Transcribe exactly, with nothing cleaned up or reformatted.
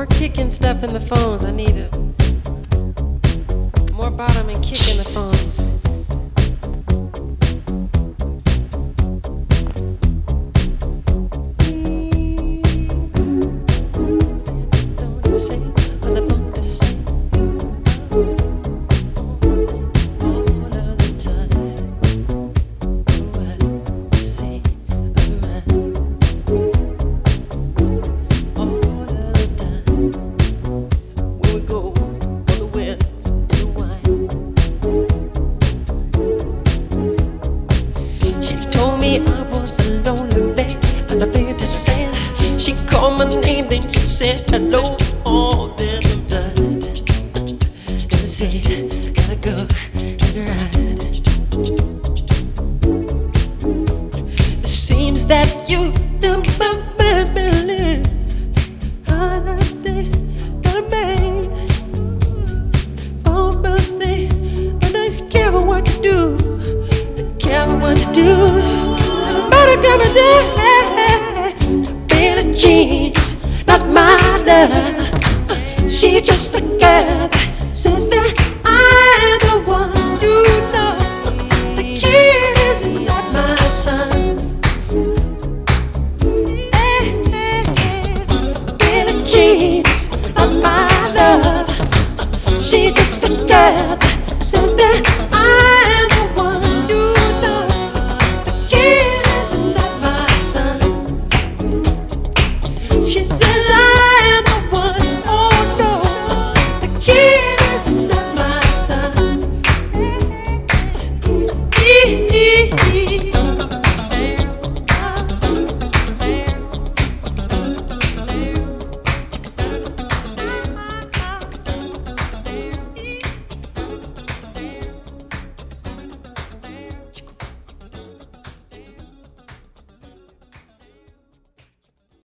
kicking stuff in the phones. I need it. More bottom and kick in the phones. I was a lonely man, and I began to say it. She called my name, then she said hello. Oh, then I died. Gotta say, gotta go, gotta ride. It seems that you don't believe how they gotta make. Oh, but say, and I don't care what you do, don't care what you do. Better give me that, Billie Jean's not my love.